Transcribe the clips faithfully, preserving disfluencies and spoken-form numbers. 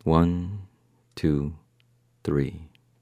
One, two, three.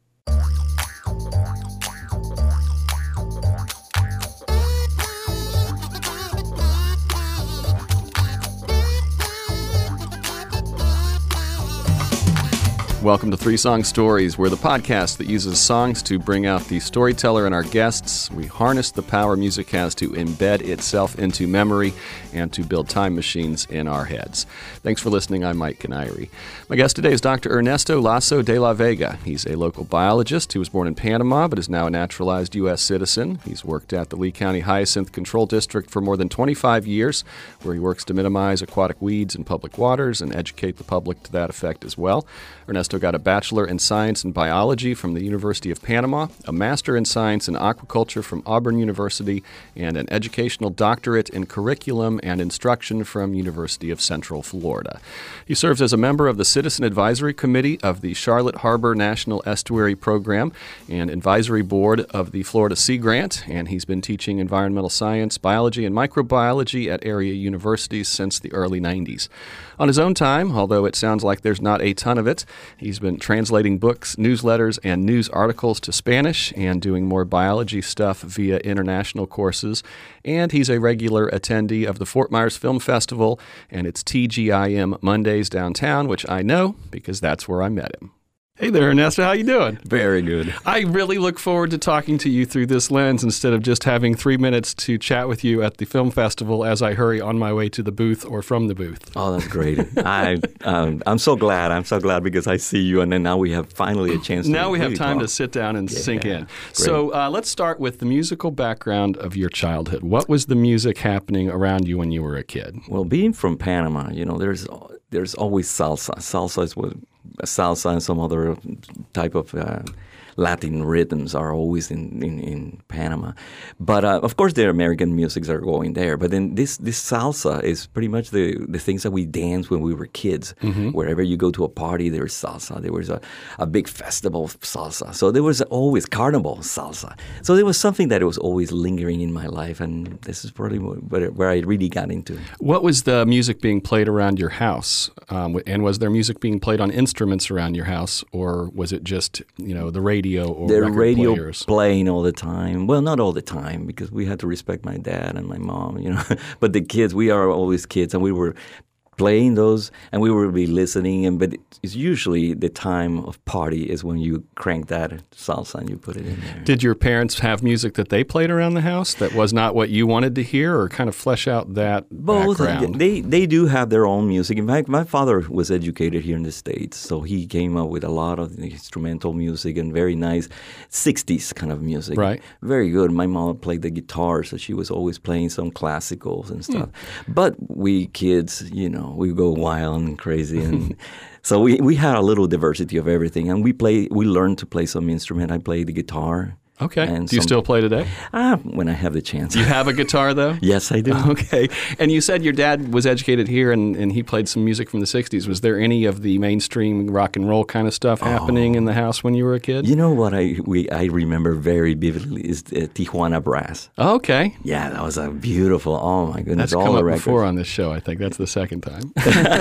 Welcome to Three Song Stories. We're the podcast that uses songs to bring out the storyteller and our guests. We harness the power music has to embed itself into memory and to build time machines in our heads. Thanks for listening. I'm Mike Canary. My guest today is Doctor Ernesto Lasso de la Vega. He's a local biologist who was born in Panama but is now a naturalized U S citizen. He's worked at the Lee County Hyacinth Control District for more than twenty-five years, where he works to minimize aquatic weeds in public waters and educate the public to that effect as well. Ernesto got a Bachelor in Science and Biology from the University of Panama, a Master in Science in Aquaculture from Auburn University, and an Educational Doctorate in Curriculum and Instruction from University of Central Florida. He serves as a member of the Citizen Advisory Committee of the Charlotte Harbor National Estuary Program and Advisory Board of the Florida Sea Grant, and he's been teaching environmental science, biology, and microbiology at area universities since the early nineties. On his own time, although it sounds like there's not a ton of it, he's been translating books, newsletters, and news articles to Spanish and doing more biology stuff via international courses. And he's a regular attendee of the Fort Myers Film Festival and its T G I M Mondays downtown, which I know because that's where I met him. Hey there, Ernesto. How you doing? Very good. I really look forward to talking to you through this lens instead of just having three minutes to chat with you at the film festival as I hurry on my way to the booth or from the booth. Oh, that's great. I, um, I'm so glad. I'm so glad because I see you, and then now we have finally a chance to Now we really have time talk. to sit down and Yeah, sink in. great. So uh, let's start with the musical background of your childhood. What was the music happening around you when you were a kid? Well, being from Panama, you know, there's there's always salsa. Salsa is what salsa and some other type of uh, Latin rhythms are always in, in, in Panama. But uh, of course, the American musics are going there. But then this this salsa is pretty much the, the things that we danced when we were kids. Mm-hmm. Wherever you go to a party, there's salsa. There was a, a big festival of salsa. So there was always carnival salsa. So there was something that was always lingering in my life. And this is probably where, where I really got into. What was the music being played around your house? Um, and was there music being played on instruments around your house? Or was it just, you know, the radio? Or the record radio players? Playing all the time. Well, not all the time because we had to respect my dad and my mom, you know. But the kids, we are always kids, and we were playing those, and we would be listening. And but it's usually the time of party is when you crank that salsa and you put it in there. Did your parents have music that they played around the house that was not what you wanted to hear, or kind of flesh out that Both. background? They they do have their own music. In fact, my father was educated here in the States, so he came up with a lot of instrumental music and very nice sixties kind of music. Right. Very good. My mom played the guitar, so she was always playing some classicals and stuff. Hmm. But we kids, you know, we go wild and crazy, and so we, we had a little diversity of everything. And we play, we learned to play some instrument. I played the guitar. Okay. And do you some, still play today? Ah, when I have the chance. You have a guitar, though? Yes, I do. Okay. And you said your dad was educated here, and, and he played some music from the sixties. Was there any of the mainstream rock and roll kind of stuff oh. happening in the house when you were a kid? You know what I we I remember very vividly is the Tijuana Brass. Oh, okay. Yeah, that was a beautiful, oh my goodness, That's all come the up records. before on this show, I think. That's the second time.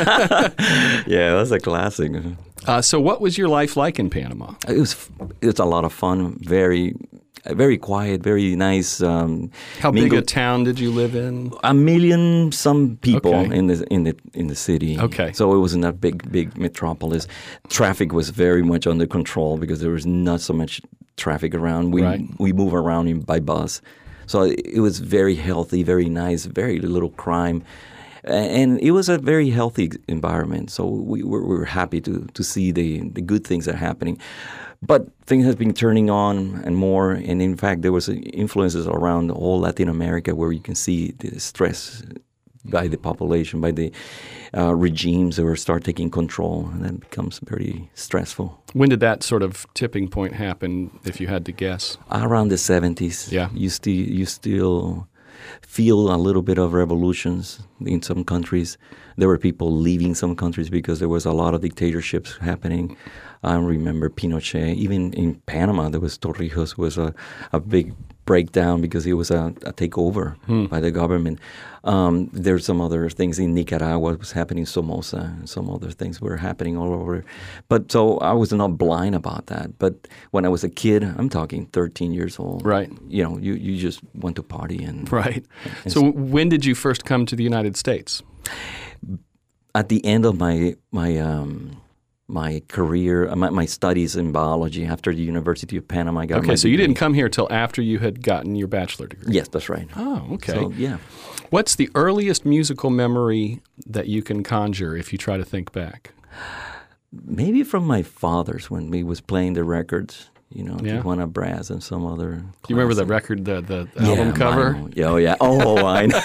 Yeah, that's a classic. Uh, so what was your life like in Panama? It was, it was a lot of fun, very... Very quiet, very nice. Um, How mingle. big a town did you live in? A million some people okay. in the in the in the city. Okay. So it wasn't a big big metropolis. Traffic was very much under control because there was not so much traffic around. We right. we move around in, by bus, so it was very healthy, very nice, very little crime. And it was a very healthy environment. So we were, we were happy to to see the the good things that are happening. But things have been turning on and more, and in fact, there was influences around all Latin America where you can see the stress by the population, by the uh, regimes that were start taking control, and that becomes very stressful. When did that sort of tipping point happen, if you had to guess? Around the seventies. Yeah. You still you still feel a little bit of revolutions in some countries. There were people leaving some countries because there was a lot of dictatorships happening. I remember Pinochet. Even in Panama, there was Torrijos was a, a big break down because it was a, a takeover hmm. by the government. Um, there's some other things in Nicaragua was happening, Somoza, and some other things were happening all over. But so I was not blind about that. But when I was a kid, I'm talking thirteen years old. Right. You know, you, you just went to party and right. And so when did you first come to the United States? At the end of my my um, my career, my, my studies in biology after the University of Panama. I got okay, my so degree. You didn't come here till after you had gotten your bachelor degree. Yes, that's right. Oh, okay. So, yeah. What's the earliest musical memory that you can conjure if you try to think back? Maybe from my father's when we was playing the records. You know, yeah. Tijuana Brass and some other. Do you remember the record, the, the album yeah, cover? My, yeah, oh, yeah. Oh, I know.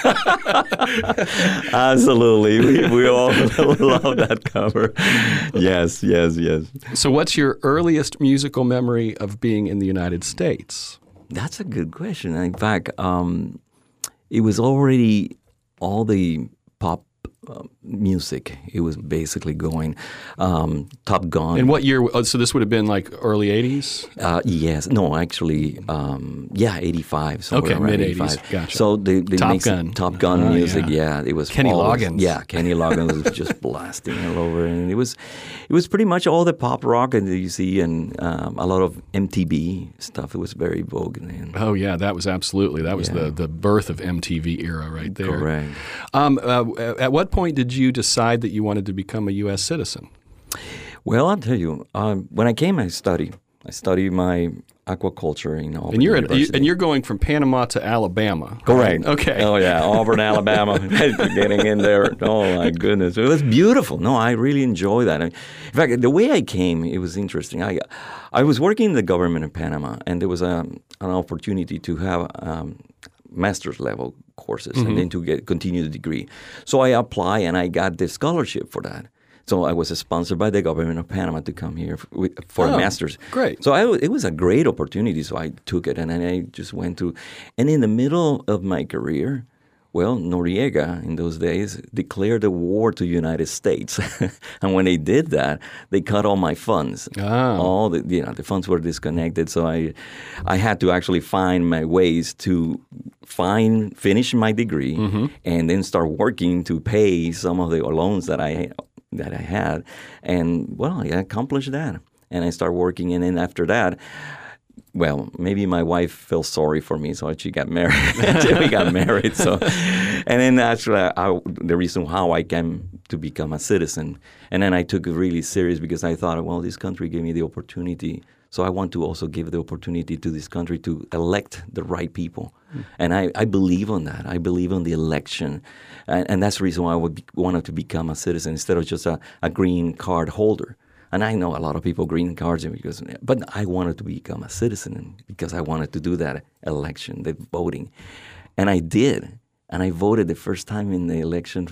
Absolutely. We, we all love that cover. Yes, yes, yes. So what's your earliest musical memory of being in the United States? That's a good question. In fact, um, it was already all the pop Uh, music. It was basically going um, Top Gun. And what year? Oh, so this would have been like early eighties? Uh, yes. No, actually, um, yeah, eighty-five. Okay, mid-eighties. Gotcha. So they, they Top mix Gun. Top Gun Oh, music, yeah. yeah. It was Kenny always, Loggins. Yeah, Kenny Loggins was just blasting all over. And it was it was pretty much all the pop rock that you see and um, a lot of M T V stuff. It was very vogue. And, oh, yeah, that was absolutely. That was yeah. the, the birth of M T V era right there. Correct. Um, uh, at what point did you decide that you wanted to become a U S citizen? Well, I'll tell you, um, when I came, I studied. I studied my aquaculture in Auburn and you're University. At, and you're going from Panama to Alabama. Correct. Right? Okay. Oh yeah, Auburn, Alabama. Getting in there. Oh my goodness, it was beautiful. No, I really enjoy that. In fact, the way I came, it was interesting. I, I was working in the government of Panama, and there was a, an opportunity to have um, master's level courses mm-hmm. and then to get continue the degree. So I applied, and I got the scholarship for that. So I was sponsored by the government of Panama to come here for, for oh, a master's. Great. So I, it was a great opportunity, so I took it, and then I just went to. And in the middle of my career, well, Noriega in those days declared a war to the United States. And when they did that, they cut all my funds. Oh. All the, you know, the funds were disconnected, so I, I had to actually find my ways to find, finish my degree, mm-hmm. and then start working to pay some of the loans that I that I had. And, well, I accomplished that. And I started working, and then after that, well, maybe my wife felt sorry for me, so she got married. we got married. So, and then actually, I, the reason how I came to become a citizen, and then I took it really serious because I thought, well, this country gave me the opportunity, so I want to also give the opportunity to this country to elect the right people. Mm. And I, I believe on that. I believe on the election, and, and that's the reason why I would be, wanted to become a citizen instead of just a, a green card holder. And I know a lot of people green cards, because, but I wanted to become a citizen because I wanted to do that election, the voting, and I did, and I voted the first time in the election,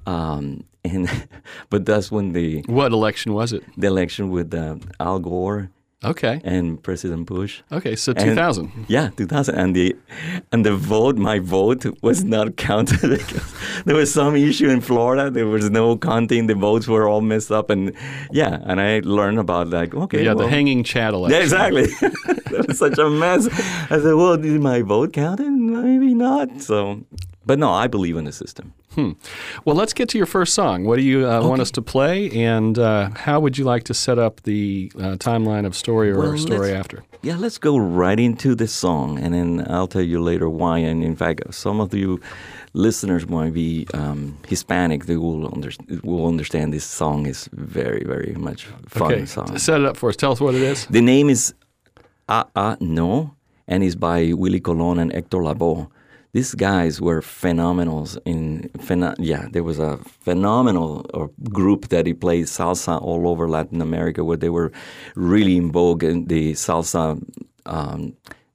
um, and but that's when the what election was it? The election with uh, Al Gore. Okay. And President Bush. Okay, so two thousand. And, yeah, two thousand. And the and the vote, my vote was not counted because there was some issue in Florida. There was no counting. The votes were all messed up. And yeah, and I learned about like, okay. Yeah, well, the hanging Chad election. Yeah, exactly. That was such a mess. I said, well, did my vote count? Maybe not. So, but no, I believe in the system. Hmm. Well, let's get to your first song. What do you uh, okay. want us to play, and uh, how would you like to set up the uh, timeline of story or well, story after? Yeah, let's go right into the song, and then I'll tell you later why. And in fact, some of you listeners might be um, Hispanic. They will, under, will understand this song is very, very much fun okay. song. Set it up for us. Tell us what it is. The name is Ah Ah No, and it's by Willie Colon and Hector Lavoe. These guys were phenomenals in, pheno- yeah, there was a phenomenal or group that he played salsa all over Latin America where they were really in vogue in the salsa um,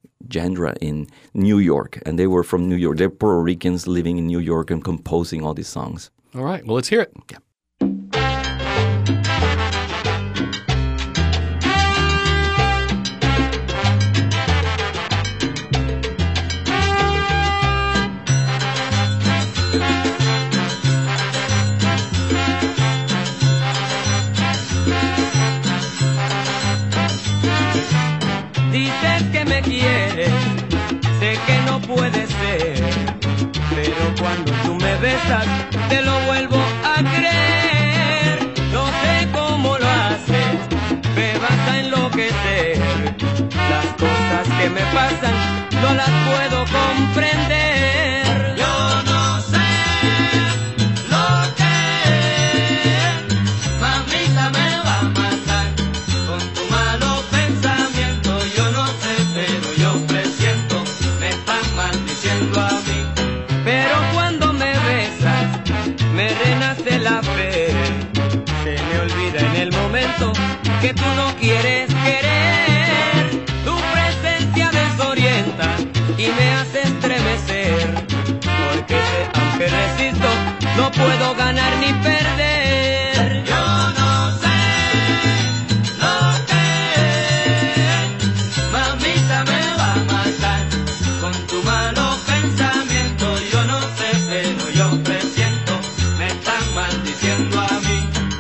genre in New York. And they were from New York. They're Puerto Ricans living in New York and composing all these songs. All right. Well, let's hear it. Yeah. mamita me va a matar con tu malo pensamiento. Yo no sé, pero yo presiento, me están maldiciendo a mí. Pero cuando me besas, me renace la fe. Se me olvida en el momento que tú no quieres querer. Tu presencia desorienta y me hace estremecer, porque sé, aunque resisto, no puedo ganar ni perder. Yo no sé lo que mamita me va a matar con tu malo pensamiento. Yo no sé, pero yo presiento, me están maldiciendo a mí.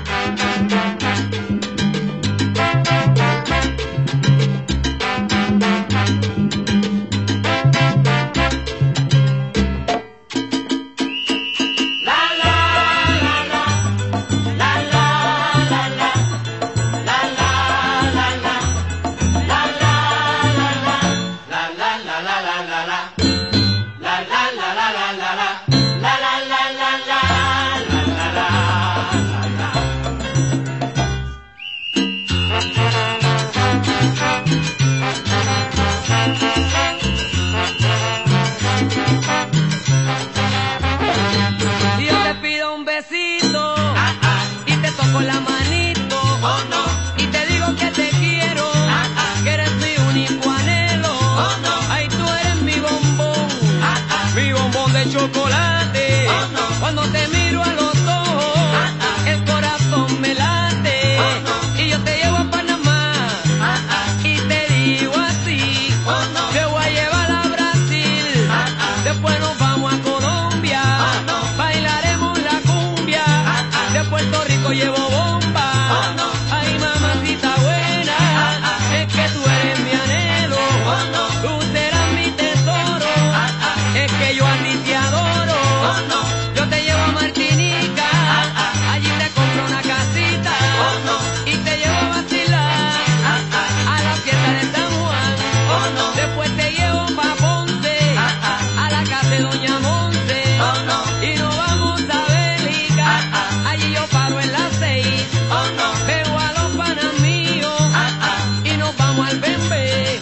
Si yo te pido un besito y te toco la manito, y te digo que te quiero, que eres mi único anhelo, ay, tú eres mi bombón, mi bombón de chocolate. Cuando te miro a los ojos, el corazón me late, y yo te llevo a Panamá y te digo así, te voy a llevar a Brasil, después nos vamos a Colombia, bailaremos la cumbia, de Puerto Rico llevo bomba, ay, mamacita buena, es que tú eres mi anhelo, tú serás mi tesoro, es que yo a ti te adoro. Yo te llevo a Martinica, allí te compro una casita, y te llevo a vacilar a la fiesta de San Juan. Después te llevo pa' Ponce, a la casa de Doña Monte, y nos vamos a Bélica, allí yo paro en las seis, veo a los panas míos, y nos vamos al Bembe.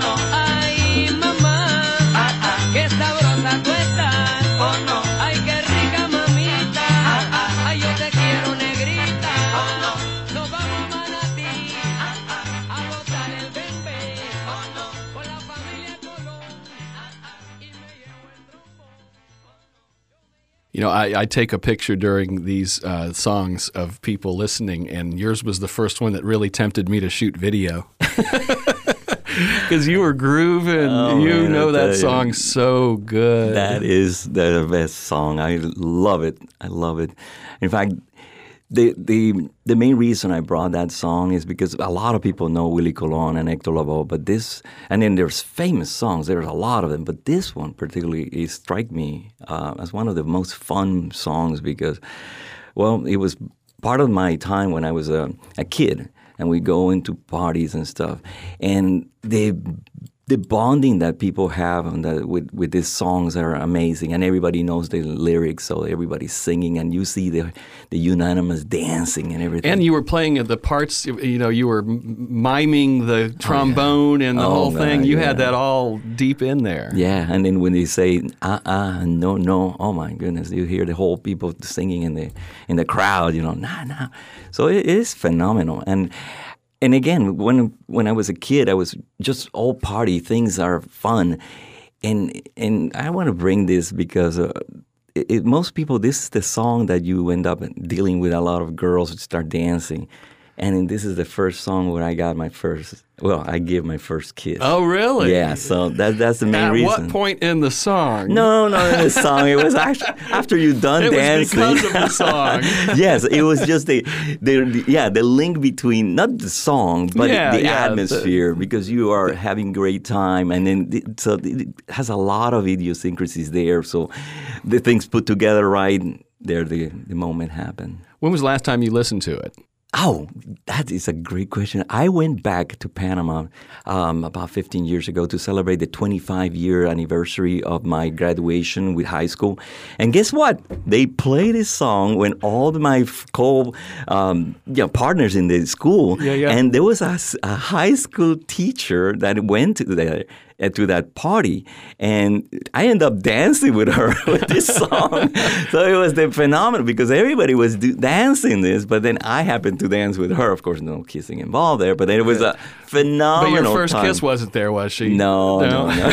Ay, mamá, qué sabrosa tú estás, ay, qué rica mamita, ay, yo te quiero negrita, nos vamos a Manatí, a gozar el Bembe, con la familia Colón, y me llevo el trombón. You know, I, I take a picture during these uh, songs of people listening, and yours was the first one that really tempted me to shoot video. Because you were grooving. Oh, you man, know I that tell you. song so good. That is the best song. I love it. I love it. In fact, the the the main reason I brought that song is because a lot of people know Willie Colon and Hector Lavoe, but this, and then there's famous songs. There's a lot of them, but this one particularly is strike me uh, as one of the most fun songs because, well, it was part of my time when I was a, a kid. And we go into parties and stuff, and the the bonding that people have on the, with with these songs are amazing, and everybody knows the lyrics, so everybody's singing, and you see the the unanimous dancing and everything. And you were playing the parts, you know, you were miming the trombone oh, yeah. and the oh, whole God, thing. You yeah. had that all deep in there. Yeah, and then when they say ah ah no no, oh my goodness, you hear the whole people singing in the in the crowd, you know, nah nah. So it is phenomenal. And and again, when when I was a kid, I was just all party. Things are fun, and and I want to bring this because uh, it, it, most people, this is the song that you end up dealing with a lot of girls who start dancing. And this is the first song where I got my first, well, I gave my first kiss. Oh, really? Yeah, so that, that's the main At reason. At what point in the song? No, no, in the song. It was actually after you done it dancing. It was because of the song. Yes, it was just the, the, the, yeah, the link between, not the song, but yeah, the yeah, atmosphere, the, because you are having great time. And then, the, so it has a lot of idiosyncrasies there. So the things put together right, there the, the moment happened. When was the last time you listened to it? Oh, that is a great question. I went back to Panama um, about fifteen years ago to celebrate the twenty-five year anniversary of my graduation with high school. And guess what? They played this song when all of my co um, you know, partners in the school. Yeah, yeah. And there was a, a high school teacher that went to the uh, to that party, and I ended up dancing with her with this song. So it was the phenomenon because everybody was do- dancing this, but then I happened to dance with her. Of course, no kissing involved there, but then it was a phenomenal But your first time. kiss wasn't there, was she? No, no, no.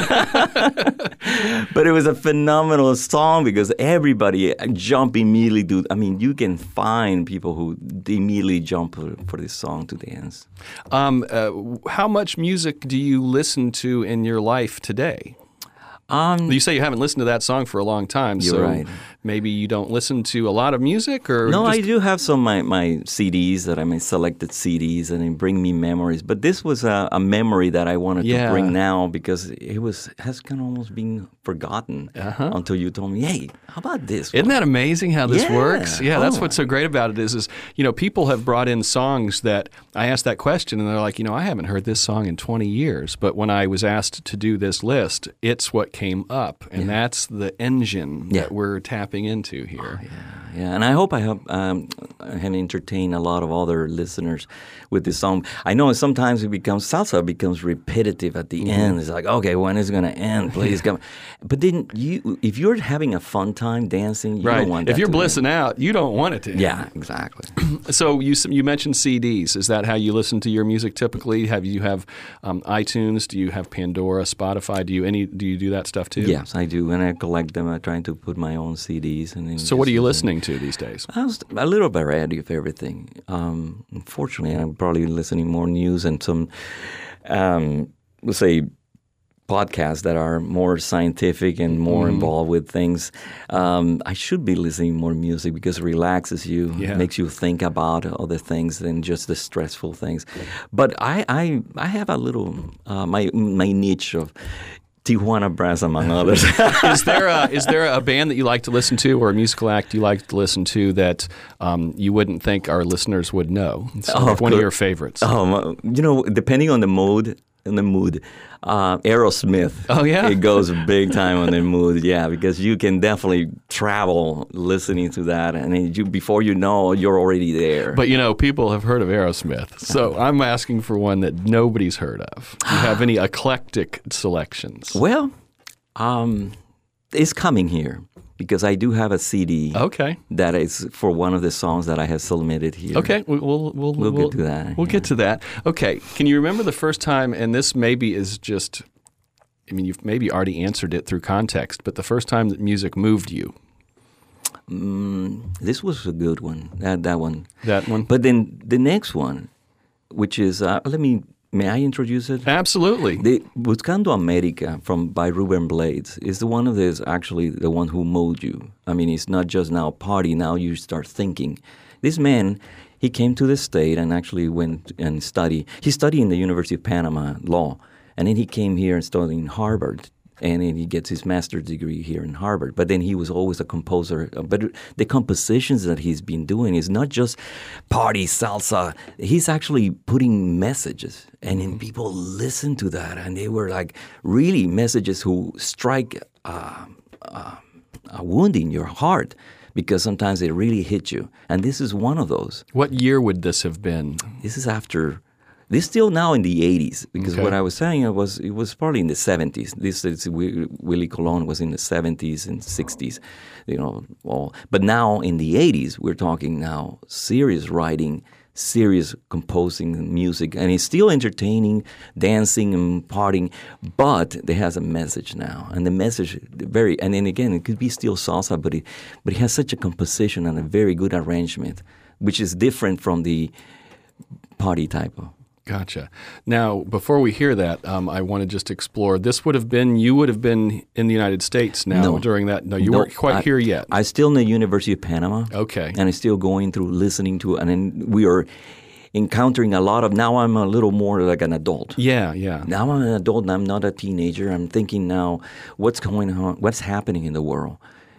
But it was a phenomenal song because everybody jump immediately. Do I mean you can find people who immediately jump for, for this song to dance. Um, uh, how much music do you listen to in your life today? Um, You say you haven't listened to that song for a long time, You're so right. maybe you don't listen to a lot of music, or No, just, I do have some of my, my C Ds that I mean selected C Ds, and they bring me memories. But this was a, a memory that I wanted Yeah. to bring now because it was has kind of almost been forgotten Uh-huh. until you told me, "Hey, how about this?" Isn't that amazing how this Yeah. works? Yeah, that's Oh. what's so great about it is, is, you know, people have brought in songs that I asked that question and they're like, you know, I haven't heard this song in twenty years. But when I was asked to do this list, it's what came up. And that's the engine Yeah. that we're tapping into here. Yeah, and I hope I have um, I have entertained a lot of other listeners with this song. I know sometimes it becomes salsa becomes repetitive at the Mm-hmm. end. It's like, okay, when is it going to end? Please come. But then you, if you're having a fun time dancing, you Right. don't want If that you're to blissing out, you don't want it to. end. Yeah, exactly. So you you mentioned C Ds. Is that how you listen to your music typically? Have you have um, iTunes? Do you have Pandora, Spotify? Do you any? Do you do that stuff too? Yes, I do, and I collect them. I'm trying to put my own C Ds. And then So what are just- you listening to these days? I was, a little variety of everything. Um, unfortunately, I'm probably listening more news and some, um, let's say, podcasts that are more scientific and more Mm-hmm. involved with things. Um, I should be listening more music because it relaxes you, Yeah. makes you think about other things than just the stressful things. But I, I, I have a little uh, my my niche of Tijuana Brass, among others. Is there a, is there a band that you like to listen to, or a musical act you like to listen to that um, you wouldn't think our listeners would know? So Oh, one of cool. your favorites. Um, you know, depending on the mood, in the mood, uh, Aerosmith. Oh, yeah? It goes big time on the mood, yeah, because you can definitely travel listening to that, and then you before you know, you're already there. But you know, people have heard of Aerosmith, so I'm asking for one that nobody's heard of. Do you have any eclectic selections? well, um, it's coming here because I do have a C D Okay. that is for one of the songs that I have submitted here. Okay, we- we'll we'll We'll get to that, We'll yeah. get to that. Okay, can you remember the first time? And this maybe is just, I mean, you've maybe already answered it through context, but the first time that music moved you, This was a good one, that, that one. that one. But then the next one, which is, uh, let me, may I introduce it? Absolutely. The Buscando America from by Ruben Blades is the one of this actually the one who molded you. I mean, it's not just now party. Now you start thinking. This man, he came to the state and actually went and studied. He studied in the University of Panama law, and then he came here and studied in Harvard. And then he gets his master's degree here in Harvard. But then he was always a composer. But the compositions that he's been doing is not just party, salsa. He's actually putting messages. And then people listen to that. And they were like really messages who strike uh, uh, a wound in your heart because sometimes they really hit you. And this is one of those. What year would this have been? This is after... This is still now in the eighties because Okay. what I was saying it was it was probably in the seventies. This is Wi- Willie Colon was in the seventies and sixties, you know. All but now in the eighties we're talking now serious writing, serious composing music, and it's still entertaining, dancing and partying, but it has a message now, and the message very and then again it could be still salsa, but it but it has such a composition and a very good arrangement, which is different from the party type of. Gotcha. Now, before we hear that, um, I want to just explore. This would have been, you would have been in the United States now No. during that. No, you No, weren't quite I- here yet. I still in the University of Panama. Okay. And I'm still going through listening to, and then we are encountering a lot of. Now I'm a little more like an adult. Yeah, yeah. Now I'm an adult and I'm not a teenager. I'm thinking now, what's going on? What's happening in the world?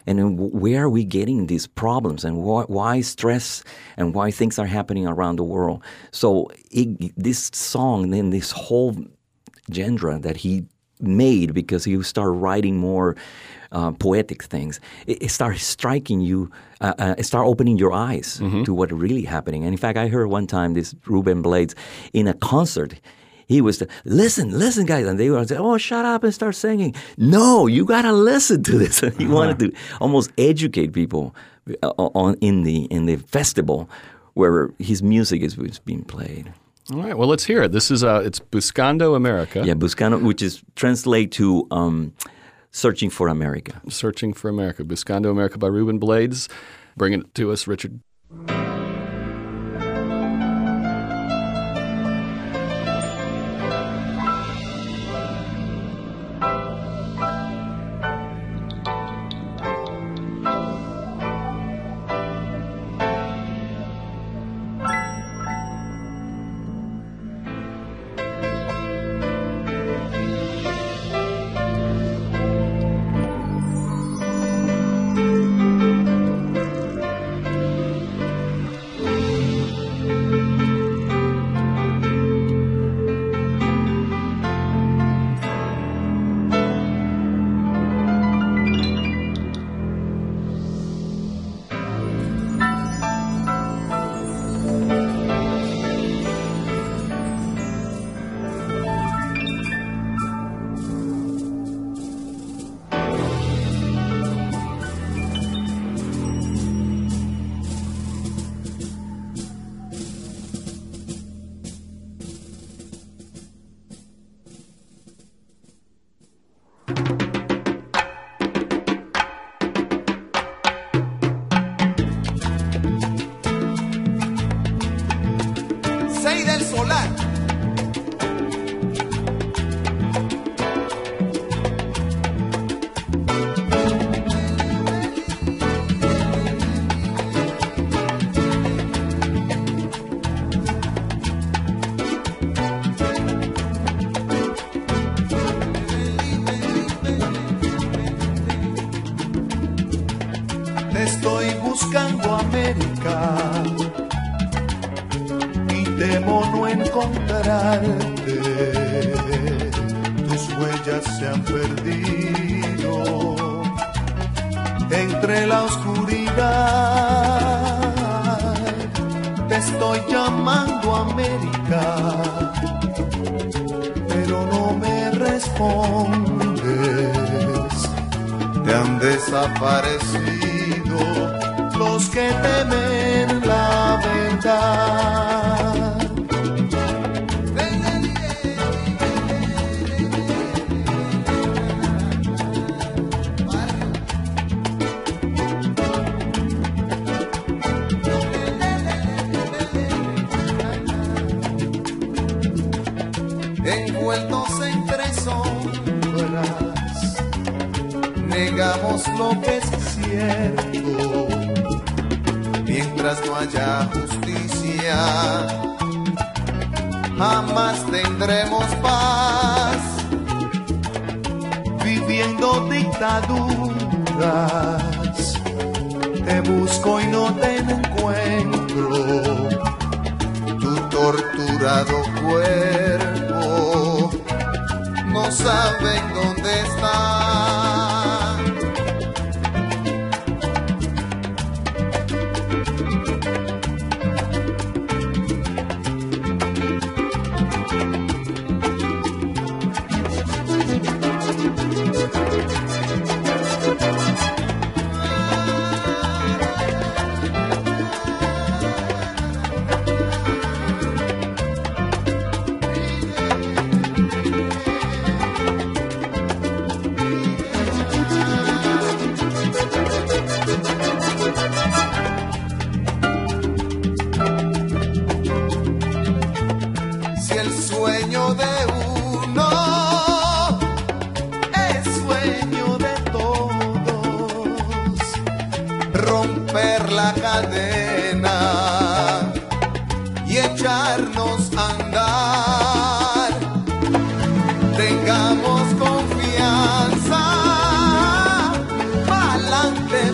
And then where are we getting these problems, and wh- why stress, and why things are happening around the world? So it, this song, then this whole genre that he made, because he started writing more uh, poetic things, it, it started striking you, uh, uh, it started opening your eyes mm-hmm. to what really happening. And in fact, I heard one time this Ruben Blades in a concert. He was, the, listen, listen, guys. And they were saying, oh, shut up and start singing. No, you got to listen to this. He uh-huh. wanted to almost educate people on in the in the festival where his music is, is being played. All right, well, let's hear it. This is, uh, it's Buscando America. Yeah, Buscando, which is translate to um, Searching for America. Searching for America. Buscando America by Ruben Blades. Bring it to us, Richard. Estoy buscando América y temo no encontrarte. Tus huellas se han perdido entre la oscuridad. Te estoy llamando América, pero no me respondes. Te han desaparecido los que temen la verdad. Envueltos entre sombras, negamos lo que es cierto. Mientras no haya justicia, jamás tendremos paz. Viviendo dictaduras, te busco y no te encuentro. Tu torturado cuerpo no saben dónde está. La cadena y echarnos a andar. Tengamos confianza, pa'lante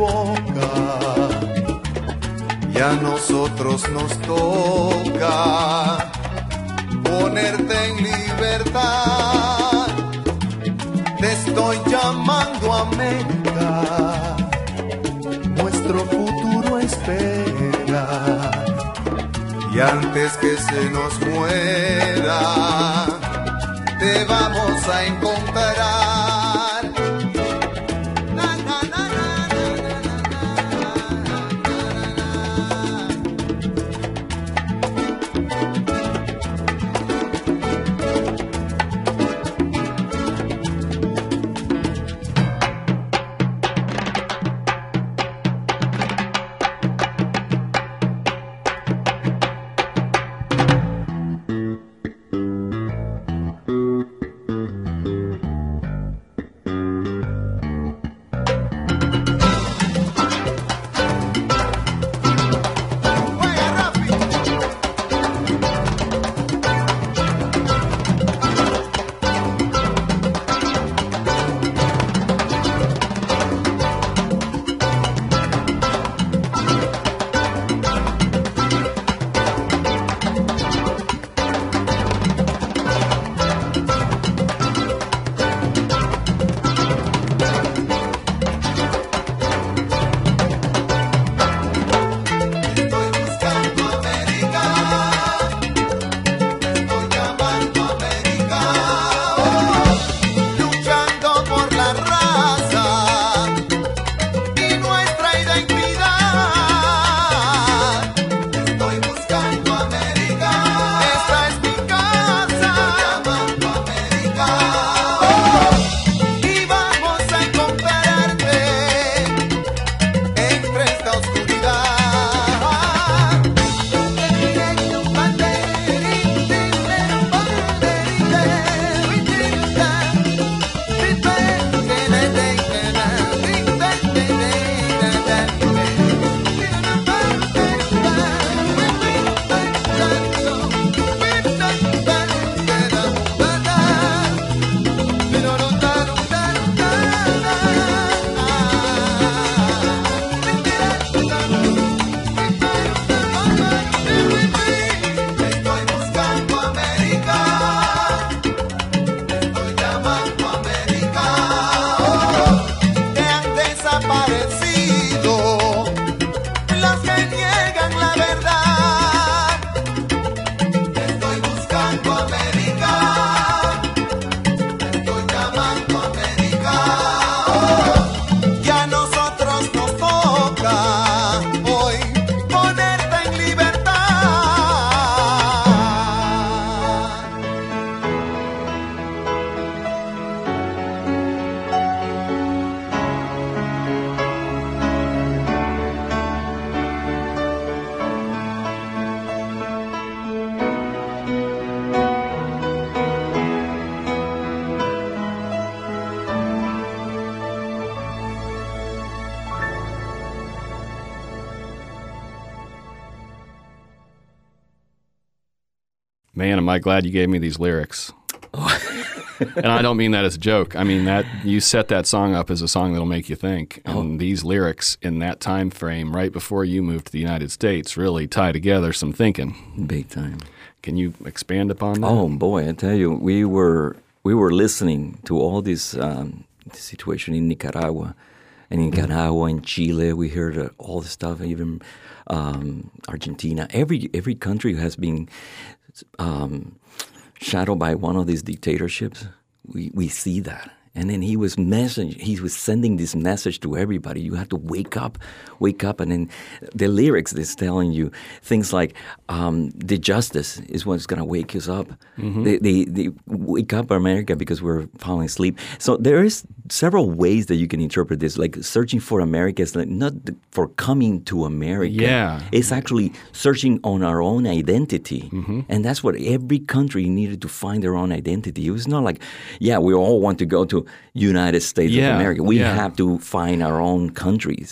boca. Y a nosotros nos toca ponerte en libertad. Te estoy llamando a América, nuestro futuro espera. Y antes que se nos muera, te vamos a encontrar. Man, am I glad you gave me these lyrics. And I don't mean that as a joke. I mean that you set that song up as a song that'll make you think. And oh. these lyrics in that time frame, right before you moved to the United States, really tie together some thinking. Big time. Can you expand upon that? Oh boy, I tell you, we were we were listening to all this um, situation in Nicaragua, and in Nicaragua, in Chile, we heard uh, all the stuff. Even um, Argentina, every every country has been um, shadowed by one of these dictatorships. We we see that. And then he was message. He was sending this message to everybody. You have to wake up, wake up. And then the lyrics is telling you things like, um, "The justice is what's going to wake us up." Mm-hmm. They, they, they wake up America because we're falling asleep. So there is several ways that you can interpret this. Like searching for America is like not for coming to America. Yeah, it's actually searching on our own identity, mm-hmm. and that's what every country needed to find their own identity. It was not like, yeah, we all want to go to United States yeah, of America. We yeah. have to find our own countries.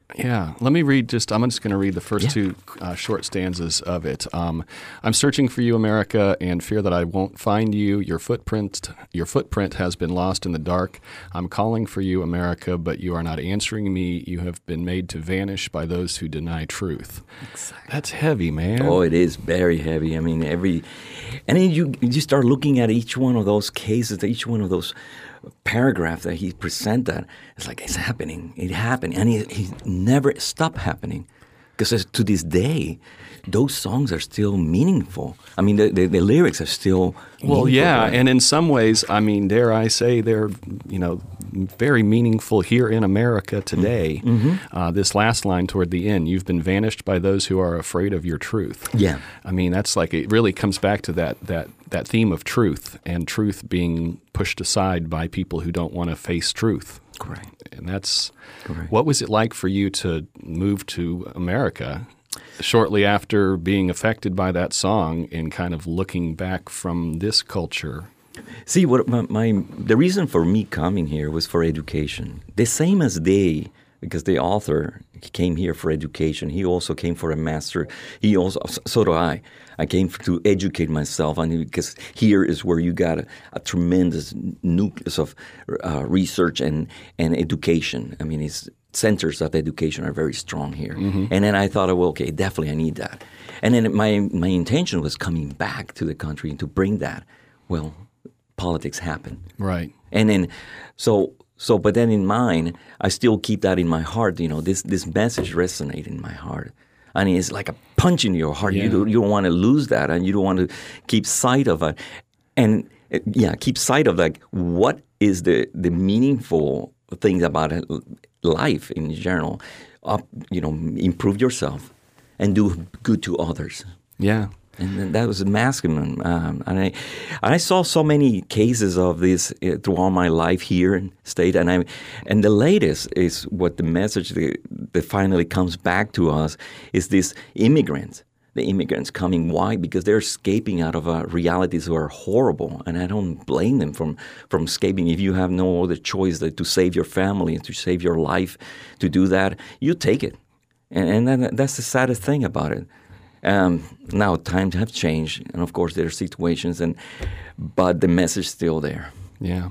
Yeah, let me read just, I'm just going to read the first Yeah. two uh, short stanzas of it. Um, I'm searching for you, America, and fear that I won't find you. Your footprint, your footprint has been lost in the dark. I'm calling for you, America, but you are not answering me. You have been made to vanish by those who deny truth. Exactly. That's heavy, man. Oh, it is very heavy. I mean, every, and then you you start looking at each one of those cases, each one of those paragraphs that he presented. It's like it's happening, it happened, and he he never stopped happening, because to this day, those songs are still meaningful. I mean, the the, the lyrics are still Well, meaningful, yeah, right? and in some ways, I mean, dare I say, they're, you know, very meaningful here in America today. Mm-hmm. Uh, this last line toward the end, you've been vanished by those who are afraid of your truth. Yeah. I mean, that's like, it really comes back to that that that theme of truth, and truth being pushed aside by people who don't want to face truth. Correct. And that's, Correct. what was it like for you to move to America shortly after being affected by that song and kind of looking back from this culture? See, what my, my the reason for me coming here was for education. The same as they, because the author he came here for education. He also came for a master. He also, so do I. I came to educate myself, and because here is where you got a, a tremendous nucleus of uh, research and and education. I mean, it's centers of education are very strong here. Mm-hmm. And then I thought, well, okay, definitely I need that. And then my my intention was coming back to the country and to bring that. Well, politics happen. Right. And then, so, so, but then in mine, I still keep that in my heart. You know, this this message resonates in my heart. And it's like a punch in your heart. Yeah. You don't, you don't want to lose that, and you don't want to keep sight of it. And, uh, yeah, keep sight of, like, what is the, the meaningful things about it, life in general. Up, you know, improve yourself and do good to others. Yeah. And then that was masculine. Um, and I and I saw so many cases of this uh, throughout my life here in state. And I and the latest is what the message that, that finally comes back to us is this immigrants. The immigrants coming. Why? Because they're escaping out of uh, realities that are horrible. And I don't blame them from, from escaping. If you have no other choice than to save your family and to save your life, to do that, you take it. And, and then that's the saddest thing about it. Um, now times have changed, and of course there are situations, and but the message is still there. Yeah.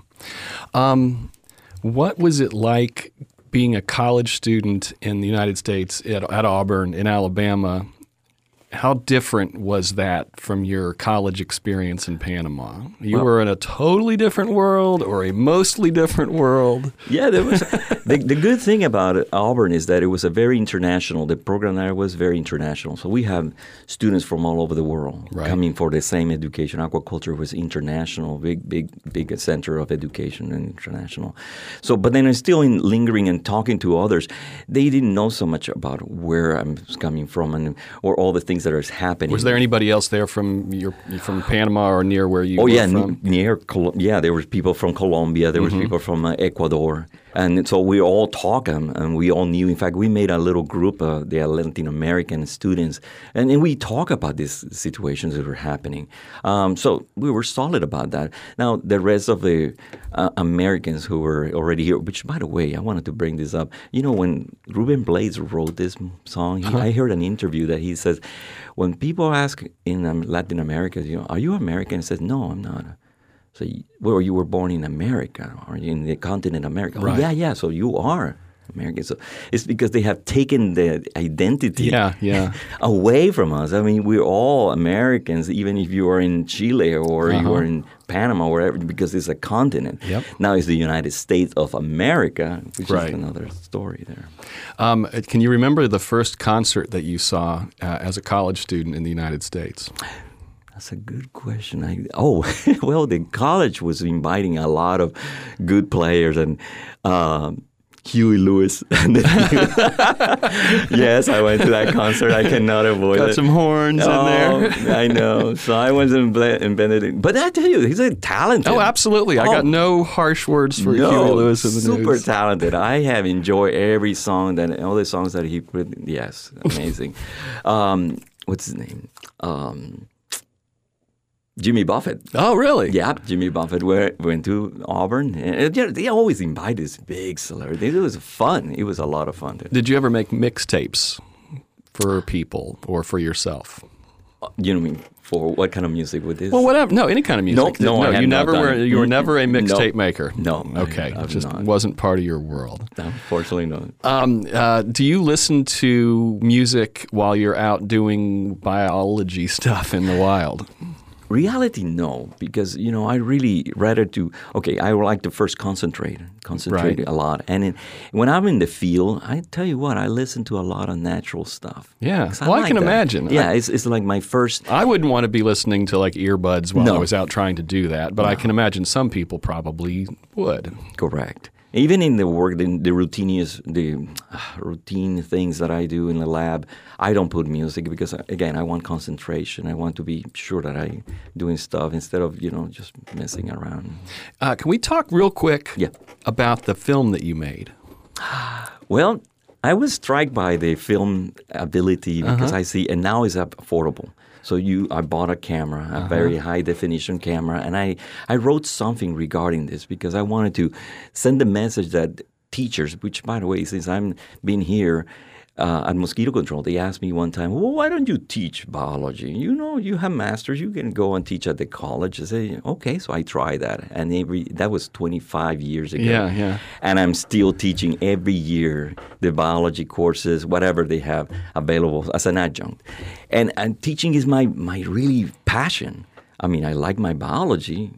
Um, what was it like being a college student in the United States at, at Auburn in Alabama? How different was that from your college experience in Panama? You Well, were in a totally different world or a mostly different world? Yeah, there was. the, the good thing about it, Auburn is that it was a very international. The program there was very international. So we have students from all over the world Right. coming for the same education. Aquaculture was international, big, big, big center of education and international. So, but then it's still in lingering and talking to others. They didn't know so much about where I'm coming from and or all the things that are happening. Was there anybody else there from your from Panama or near where you Oh were yeah, from? n- near Col- yeah. There was people from Colombia. There was Mm-hmm. people from uh, Ecuador, and so we all talk um, and we all knew. In fact, we made a little group, uh, the Latin American students, and, and we talk about these situations that were happening. Um, so we were solid about that. Now the rest of the uh, Americans who were already here, which by the way, I wanted to bring this up. You know, when Ruben Blades wrote this song, he, I heard an interview that he says, when people ask in um, Latin America, you know, are you American? He says, no, I'm not. So, well, you were born in America or in the continent America. Right. Oh, yeah, yeah. So you are American. So it's because they have taken the identity Yeah, yeah. away from us. I mean, we're all Americans, even if you are in Chile or Uh-huh. you are in Panama or wherever, because it's a continent. Yep. Now it's the United States of America, which Right. is another story there. Um, can you remember the first concert that you saw uh, as a college student in the United States? That's a good question. I, oh, well, the college was inviting a lot of good players, and um, Huey Lewis. Yes, I went to that concert. I cannot avoid Got it. some horns in Oh, there. I know. So I was in, Ble- in Benedict. But I tell you, he's a talented. Oh, absolutely. I Oh, got no harsh words for no, Huey Lewis in the super news. talented. I have enjoyed every song that all the songs that he put. Yes, amazing. um, what's his name? Um, Jimmy Buffett. Oh, really? Yeah, Jimmy Buffett went, went to Auburn. And they, they always invite these big celebrities. It was fun. It was a lot of fun. Did you ever make mixtapes for people or for yourself? You know, I mean, for what kind of music would this? Well, whatever. No, any kind of music. No, no, I you had never not were. done- You were never a mixtape No. maker. No, I- Okay, I've it just not. wasn't part of your world. Unfortunately, no. Um, uh, do you listen to music while you're out doing biology stuff in the wild? Reality, no, because, you know, I really rather to, okay, I would like to first concentrate, concentrate Right. a lot. And in, when I'm in the field, I tell you what, I listen to a lot of natural stuff. Yeah. 'Cause Well, I like can that. imagine. Yeah, I- it's, it's like my first, I wouldn't want to be listening to like earbuds while No. I was out trying to do that, but I can imagine some people probably would. correct. Even in the work, the, the routinious, the uh, routine things that I do in the lab, I don't put music because, again, I want concentration. I want to be sure that I'm doing stuff instead of, you know, just messing around. Uh, can we talk real quick Yeah. about the film that you made? Well, I was struck by the film ability because Uh-huh. I see, and now it's affordable. So you, I bought a camera, a Uh-huh. very high definition camera, and I, I wrote something regarding this because I wanted to send the message that teachers, which by the way, since I'm been here uh, at Mosquito Control, they asked me one time, well, why don't you teach biology? You know, you have masters, you can go and teach at the college. I say, okay, so I tried that, and every that was twenty-five years ago. Yeah, yeah. And I'm still teaching every year the biology courses, whatever they have available as an adjunct. And, and teaching is my, my really passion. I mean, I like my biology,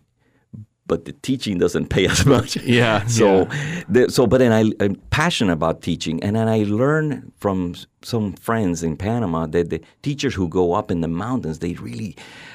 but the teaching doesn't pay as much. Yeah, So, yeah. the, so, but then I, I'm passionate about teaching, and then I learned from s- some friends in Panama that the teachers who go up in the mountains, they really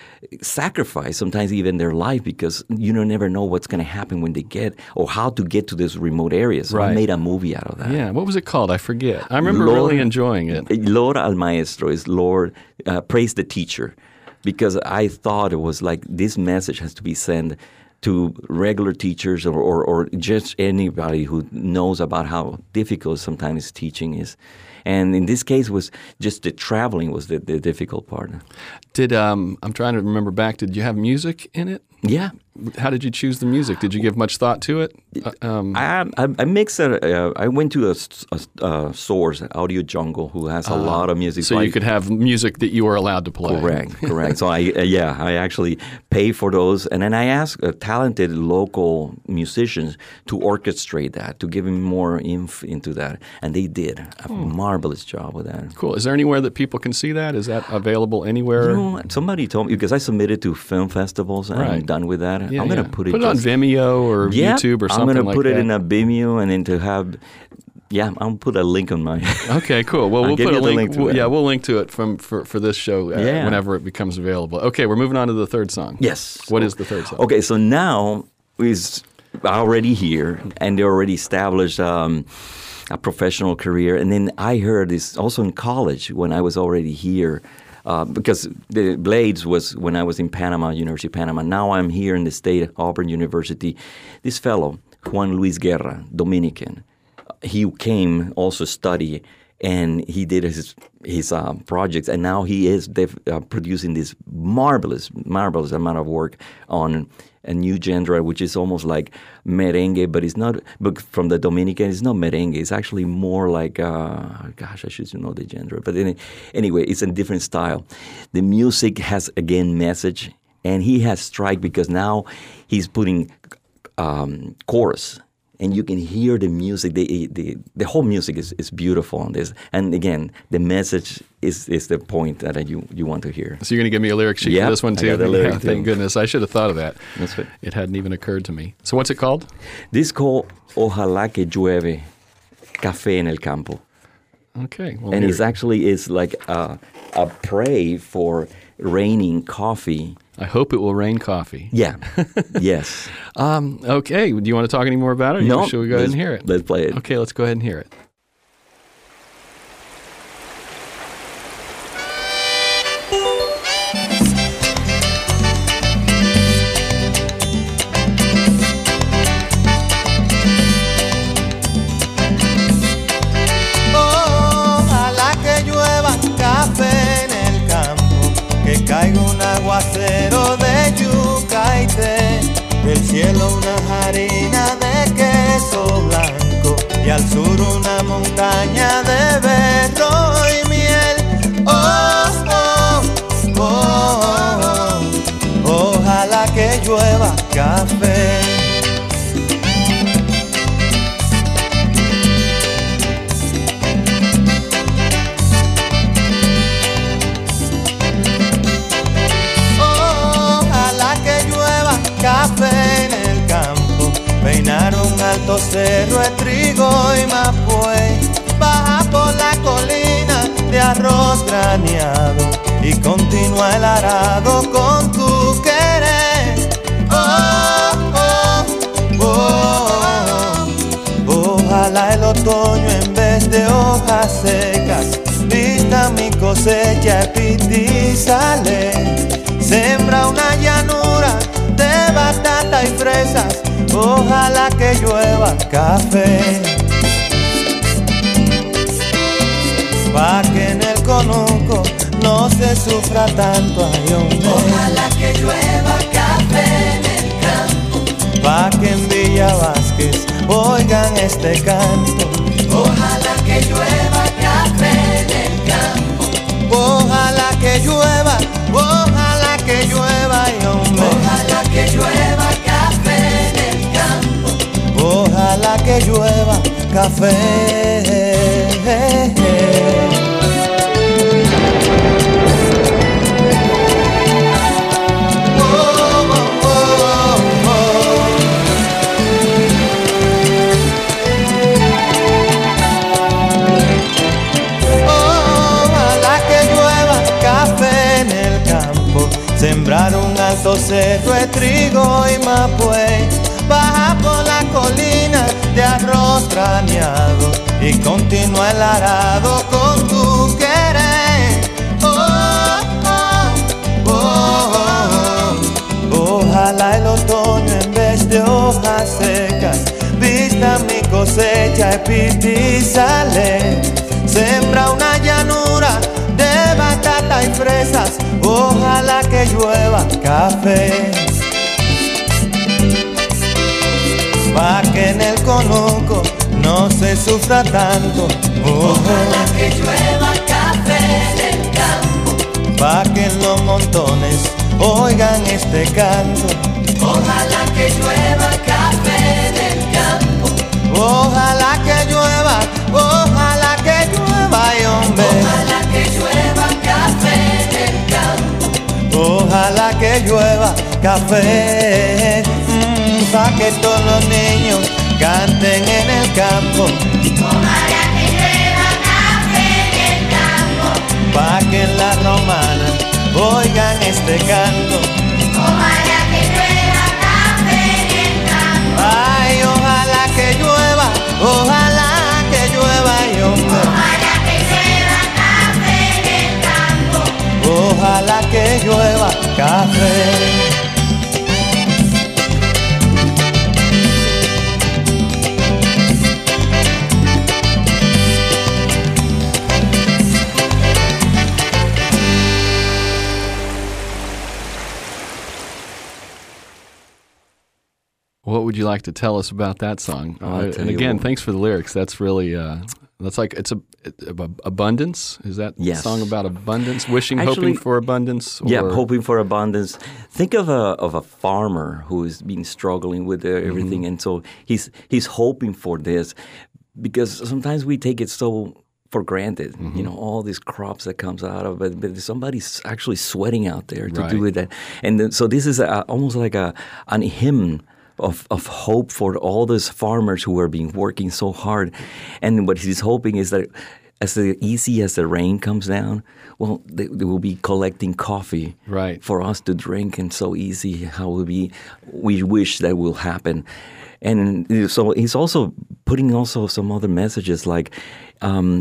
sacrifice sometimes even their life because you don't never know what's going to happen when they get or how to get to this remote areas. So I Right. made a movie out of that. Yeah. What was it called? I forget. I remember Lord- really enjoying it. Lord al Maestro is Lord, uh, praise the teacher, because I thought it was like this message has to be sent to regular teachers or, or, or just anybody who knows about how difficult sometimes teaching is. And in this case, was just the traveling was the, the difficult part. Did um, I'm trying to remember back. Did you have music in it? Yeah. How did you choose the music? Did you give much thought to it? Uh, um, I, I, I mixed it. Uh, I went to a, s- a s- a source, Audio Jungle, who has a lot of music. so I- you could have music that you were allowed to play. Correct, correct. So I, uh, yeah, I actually pay for those, and then I ask uh, talented local musicians to orchestrate that, to give me more inf into that, and they did a marvelous job with that. Cool. Is there anywhere that people can see that? Is that available anywhere? You know, somebody told me because I submitted to film festivals, and I'm Right. done with that. Yeah, I'm gonna yeah. put it, Put it on just- Vimeo or Yeah, YouTube or I'm something gonna like put that. it in a Vimeo, and then to have. Yeah, I'll put a link on my. Okay, cool. Well, I'll we'll give put a you the link. link to we'll- it. yeah, we'll link to it from for, for this show uh, Yeah. whenever it becomes available. Okay, we're moving on to the third song. Yes. What is the third song? Okay, so now is already here, and they already established um, a professional career. And then I heard this also in college when I was already here, uh, because the Blades was when I was in Panama, University of Panama. Now I'm here in the state, Auburn University. This fellow, Juan Luis Guerra, Dominican, he came also study, and he did his his uh, projects, and now he is def- uh, producing this marvelous, marvelous amount of work on a new genre, which is almost like merengue, but it's not. But from the Dominican, it's not merengue. It's actually more like, uh, gosh, I should know the genre. But any, anyway, it's a different style. The music has again message, and he has strike because now he's putting um, chorus. And you can hear the music. The the, the whole music is, is beautiful on this. And again, the message is, is the point that you, you want to hear. So you're going to give me a lyric sheet Yep, for this one I too? got the lyric Yeah, too. thank goodness. I should have thought of that. That's right. It hadn't even occurred to me. So what's it called? This called Ojalá que llueve, café en el campo. Okay. Well, And here- it's actually is like a, a pray for raining coffee. I hope it will rain coffee. Yeah. Yes. Um, okay. Do you want to talk any more about it? Or No, Should we go ahead and let's- hear it? let's play it. Okay. Let's go ahead and hear it. Ojalá que llueva café en el campo, que caiga un aguacero de cielo una harina de queso blanco y al sur una montaña de berro y miel. Oh, oh, oh, oh, ojalá que llueva café. Café en el campo, peinar un alto cerro de trigo y mapuey, baja por la colina de arroz graneado y continúa el arado con tu querer. Oh, oh, oh, oh, ojalá el otoño en vez de hojas secas vista mi cosecha epitizale, sembra una llanura de batata y fresas, ojalá que llueva café, pa' que en el conuco no se sufra tanto, ay hombre. Ojalá que llueva café en el campo, pa' que en Villa Vázquez oigan este canto. Ojalá que llueva café en el campo, ojalá que llueva, ojalá que llueva, ay hombre. Ojalá que llueva café en el campo, ojalá que llueva café. Sembrar un alto cerro de trigo y mapuey, baja por la colina de arroz graneado y continúa el arado con tu querer. Oh, oh, oh, oh, ojalá el otoño en vez de hojas secas vista mi cosecha epitizale, sembra una llanura de batata y fresas, ojalá que llueva café, pa' que en el conuco no se sufra tanto. Oh, ojalá que llueva café en el campo, pa' que en los montones oigan este canto. Ojalá que llueva café en el campo, ojalá que llueva, ojalá que llueva, ay hombre. Ojalá que llueva café en el campo, ojalá que llueva café, mmm, pa' que todos los niños canten en el campo. Ojalá que llueva café en el campo, Pa' que en la romana oigan este canto. Ojalá que llueva café en el campo, Ay, ojalá que llueva, ojalá que llueva, ay hombre. Ojalá que llueva café en el campo, Ojalá que llueva café. What would you like to tell us about that song? I'll Uh, tell and you again, what. thanks for the lyrics. That's really, uh, that's like, it's a, it, ab- abundance? Is that Yes. song about abundance? Wishing, Actually, hoping for abundance? Yeah, or- hoping for abundance. Think of a of a farmer who has been struggling with uh, everything, Mm-hmm. and so he's he's hoping for this, because sometimes we take it so for granted. Mm-hmm. You know, all these crops that comes out of it, but somebody's actually sweating out there to do Right. it. And then, so this is a, almost like a an hymn of of hope for all those farmers who are being working so hard. And what he's hoping is that as the, easy as the rain comes down, well, they, they will be collecting coffee Right. for us to drink, and so easy how will be we wish that will happen. And so he's also putting also some other messages like um,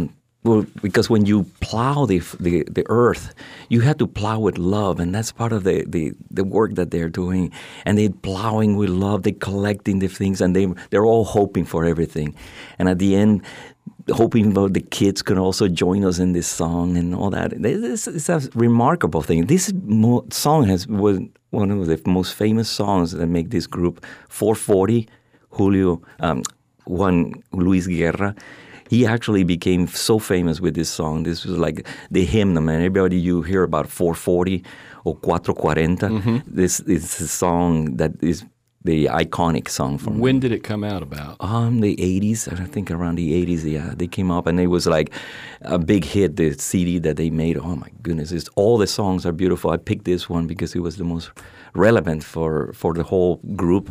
well, because when you plow the, the the earth, you have to plow with love, and that's part of the, the, the work that they're doing. And they're plowing with love, they're collecting the things, and they they're all hoping for everything. And at the end, hoping about the kids can also join us in this song and all that. This is a remarkable thing. This mo- song has was one of the most famous songs that make this group. four forty, Julio, um, Juan Luis Guerra. He actually became so famous with this song. This was like the hymn, man. Everybody, you hear about four forty or cuatro cuarenta. Mm-hmm. This is a song that is the iconic song from When them. did it come out about? Um, the eighties, I think around the eighties, yeah. They came up and it was like a big hit, the C D that they made. Oh my goodness, it's, all the songs are beautiful. I picked this one because it was the most relevant for, for the whole group,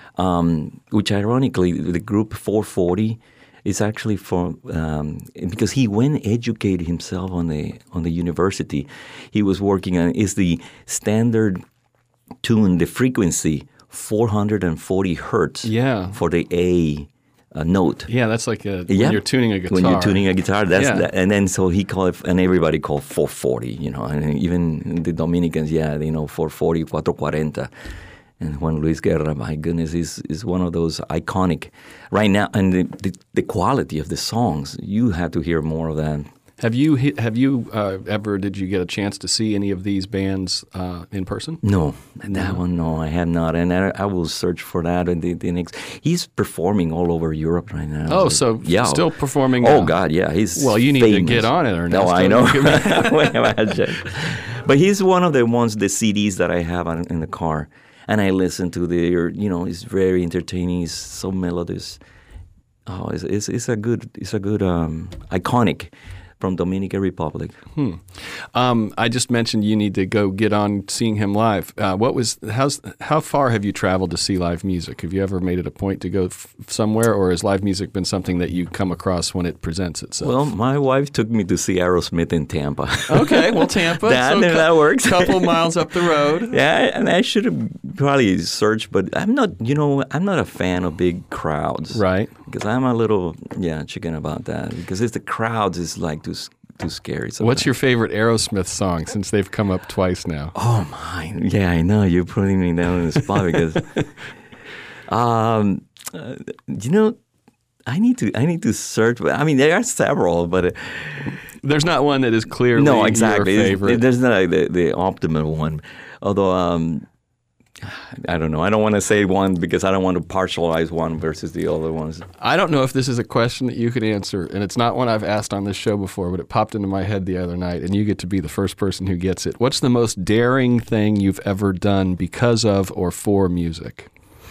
um, which ironically, the group four forty is actually for, um, because he went and educated himself on the, on the university. He was working on, is the standard tune, the frequency, four hundred forty hertz Yeah. for the A uh, note. Yeah, that's like a, Yeah. when you're tuning a guitar. When you're tuning a guitar, that's Yeah. that, and then so he called it, and everybody called four forty, you know, and even the Dominicans, yeah, they know four forty, cuatro cuarenta. And Juan Luis Guerra, my goodness, is is one of those iconic right now, and the, the the quality of the songs, you have to hear more of that. Have you hit- have you uh, ever did you get a chance to see any of these bands uh, in person? No, that one, no, I have not, and I, I will search for that. And the, the next, he's performing all over Europe right now. Oh, so yeah, still performing Oh now. God, yeah, he's Well, you need famous. to get on it, Ernesto. No, I know. Imagine. But he's one of the ones, the C Ds that I have on, in the car, and I listen to the, you know, it's very entertaining. It's so melodious. Oh, it's it's, it's a good, it's a good, um, iconic. From Dominican Republic. Hmm. Um, I just mentioned you need to go get on seeing him live. Uh, what was how's how far have you traveled to see live music? Have you ever made it a point to go f- somewhere, or has live music been something that you come across when it presents itself? Well, my wife took me to see Aerosmith in Tampa. Okay, well, Tampa. that, so that works. A couple miles up the road. Yeah, and I should have probably searched, but I'm not. You know, I'm not a fan of big crowds, Right. Because I'm a little yeah chicken about that. Because it's the crowds is like too too scary. Sometimes. What's your favorite Aerosmith song? Since they've come up twice now. Oh my! Yeah, I know you're putting me down on the spot because, um, uh, you know, I need to I need to search. I mean, there are several, but. Uh, There's not one that is clearly No, exactly. your There's- favorite. There's not like the, the optimal one. Although, um, I don't know. I don't want to say one because I don't want to partialize one versus the other ones. I don't know if this is a question that you could answer, and it's not one I've asked on this show before, but it popped into my head the other night, and you get to be the first person who gets it. What's the most daring thing you've ever done because of or for music?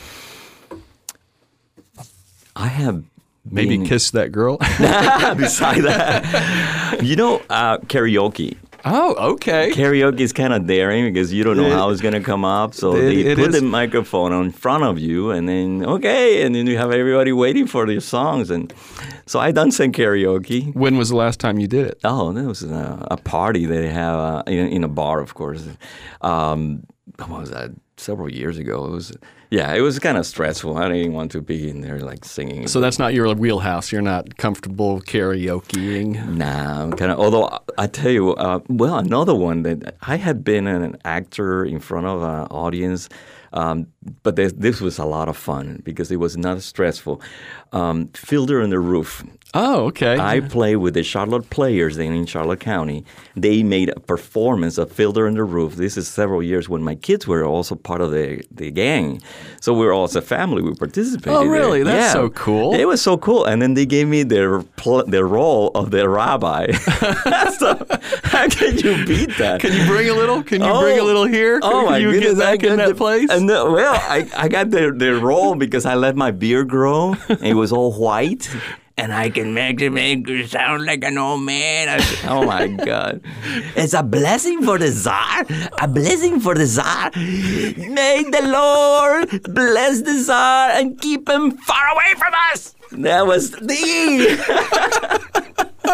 I have Maybe been, kiss that girl? beside that, you know, uh, karaoke. Oh, okay. Karaoke is kind of daring because you don't know It- how it's going to come up. So it- they it put is- the microphone in front of you, and then okay, and then you have everybody waiting for their songs. And so I done some karaoke. When was the last time you did it? Oh, there was a, a party they have uh, in, in a bar, of course. Um, what was that? Several years ago. It was, yeah, it was kind of stressful. I didn't want to be in there like singing. So that's not your wheelhouse. You're not comfortable karaokeing. Nah, I'm kind of. Although I tell you, uh, well, another one that I had been an actor in front of an audience, um, but this, this was a lot of fun because it was not stressful. Um, Fiddler on the Roof. Oh, okay. I play with the Charlotte Players then in Charlotte County. They made a performance of Fiddler on the Roof. This is several years when my kids were also part of the, the gang. So we were all as a family. We participated. Oh, really? there. That's Yeah. so cool. It was so cool. And then they gave me their pl- their role of the rabbi. So how can you beat that? Can you bring a little? Can you bring a little here? Oh, Can my you goodness. get back I in got that the- place? And the, well, I, I got the, the role because I let my beard grow. And it was all white. And I can make it make you sound like an old man. I said, oh my God. It's a blessing for the Tsar. A blessing for the Tsar. May the Lord bless the Tsar and keep him far away from us. That was the.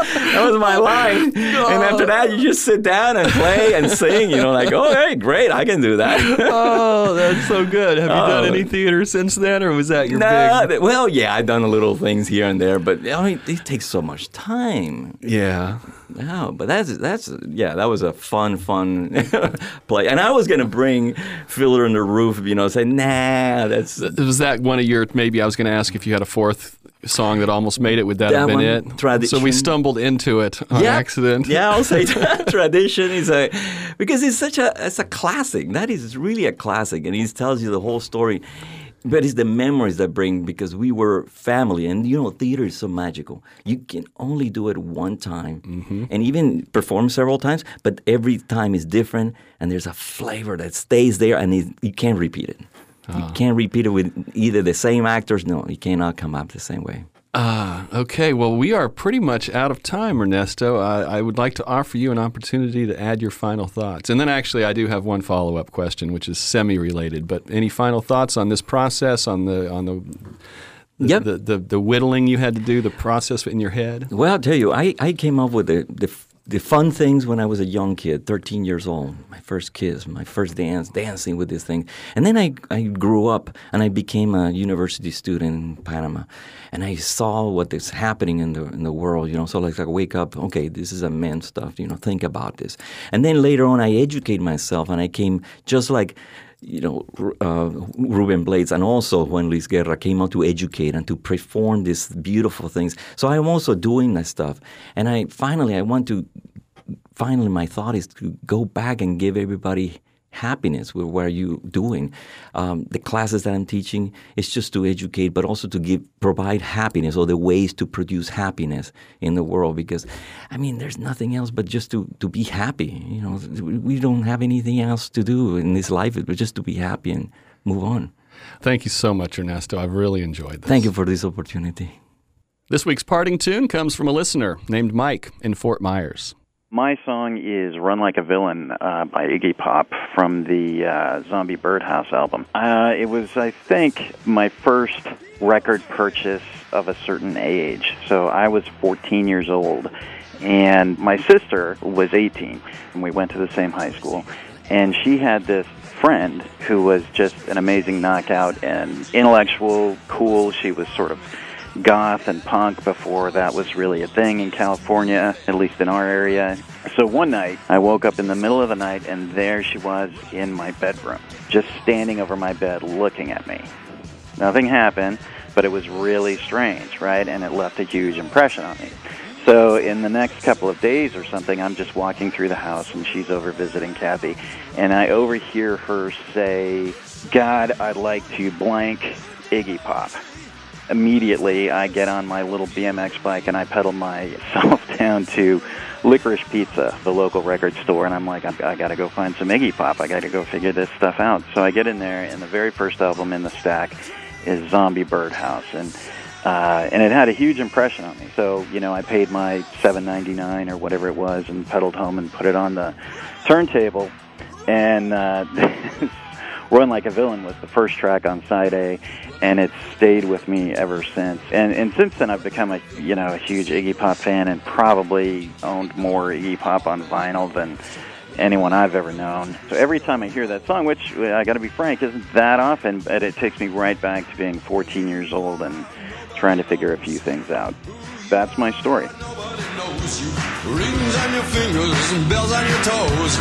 That was my line. And after that, you just sit down and play and sing. You know, like, oh, hey, great, I can do that. Oh, that's so good. Have you Oh. done any theater since then, or was that your Nah, big? well, yeah, I've done little things here and there, but I mean, it takes so much time. Yeah. No, but that's that's yeah, that was a fun, fun play. And I was gonna bring Fiddler on the Roof, you know, say, nah, that's Was that one of your? Maybe I was going to ask if you had a fourth song that almost made it. Would that, That have been one, it? Tradition. So we stumbled into it on yeah, accident. Yeah, I'll say Tradition is a because it's such a it's a classic. That is really a classic, and it tells you the whole story. But it's the memories that bring, because we were family, and you know, theater is so magical. You can only do it one time, mm-hmm. and even perform several times, but every time is different, and there's a flavor that stays there, and it, you can't repeat it. Uh. You can't repeat it with either the same actors. No, you cannot come up the same way. Ah, okay. Well, we are pretty much out of time, Ernesto. I, I would like to offer you an opportunity to add your final thoughts. And then actually I do have one follow-up question, which is semi-related. But any final thoughts on this process, on the on the the, yep. the, the, the whittling you had to do, the process in your head? Well, I'll tell you, I, I came up with the, the the fun things when I was a young kid, thirteen years old, my first kiss, my first dance, dancing with this thing. And then I, I grew up and I became a university student in Panama. And I saw what is happening in the in the world, you know. So like I wake up, okay, this is a man stuff, you know, think about this. And then later on I educate myself, and I came just like, you know, uh, Ruben Blades and also Juan Luis Guerra came out to educate and to perform these beautiful things. So I'm also doing that stuff. And I finally, I want to, finally my thought is to go back and give everybody happiness with what are you doing. Um, the classes that I'm teaching is just to educate, but also to give, provide happiness, or the ways to produce happiness in the world. Because, I mean, there's nothing else but just to, to be happy. You know, we don't have anything else to do in this life but just to be happy and move on. Thank you so much, Ernesto. I've really enjoyed this. Thank you for this opportunity. This week's parting tune comes from a listener named Mike in Fort Myers. My song is Run Like a Villain uh, by Iggy Pop from the uh, Zombie Birdhouse album. Uh, it was, I think, my first record purchase of a certain age. So I was fourteen years old, and my sister was eighteen, and we went to the same high school. And she had this friend who was just an amazing knockout and intellectual, cool. She was sort of goth and punk before that was really a thing in California, at least in our area. So one night, I woke up in the middle of the night, and there she was in my bedroom, just standing over my bed looking at me. Nothing happened, but it was really strange, right? And it left a huge impression on me. So in the next couple of days or something, I'm just walking through the house, and she's over visiting Kathy, and I overhear her say, "God, I'd like to blank Iggy Pop." Immediately, I get on my little B M X bike and I pedal myself down to Licorice Pizza, the local record store, and I'm like, I, I got to go find some Iggy Pop. I got to go figure this stuff out. So I get in there, and the very first album in the stack is Zombie Birdhouse, and uh, and it had a huge impression on me. So you know, I paid my seven ninety-nine or whatever it was, and pedaled home and put it on the turntable, and uh, Run Like a Villain was the first track on side A, and it's stayed with me ever since. And and since then, I've become a you know a huge Iggy Pop fan, and probably owned more Iggy Pop on vinyl than anyone I've ever known. So every time I hear that song, which I got to be frank, isn't that often, but it takes me right back to being fourteen years old and trying to figure a few things out. That's my story. Nobody knows you. Rings on your fingers and bells on your toes.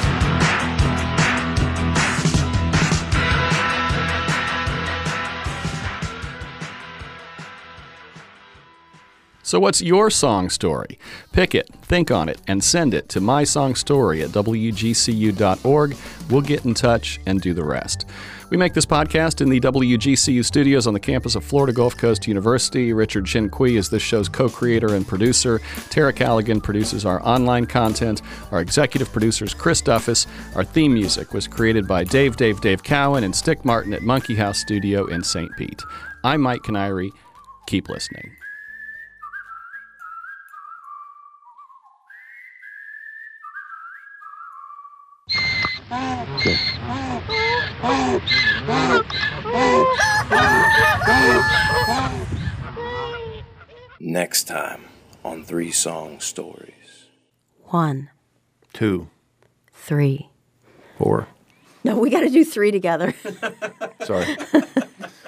So what's your song story? Pick it, think on it, and send it to mysongstory at w g c u dot org. We'll get in touch and do the rest. We make this podcast in the W G C U studios on the campus of Florida Gulf Coast University. Richard Chinqui is this show's co-creator and producer. Tara Callaghan produces our online content. Our executive producer is Chris Duffus. Our theme music was created by Dave, Dave, Dave Cowan and Stick Martin at Monkey House Studio in Saint Pete. I'm Mike Canary. Keep listening. Next time on Three Song Stories. One, Two. three. Four. No, we got to do three together. Sorry.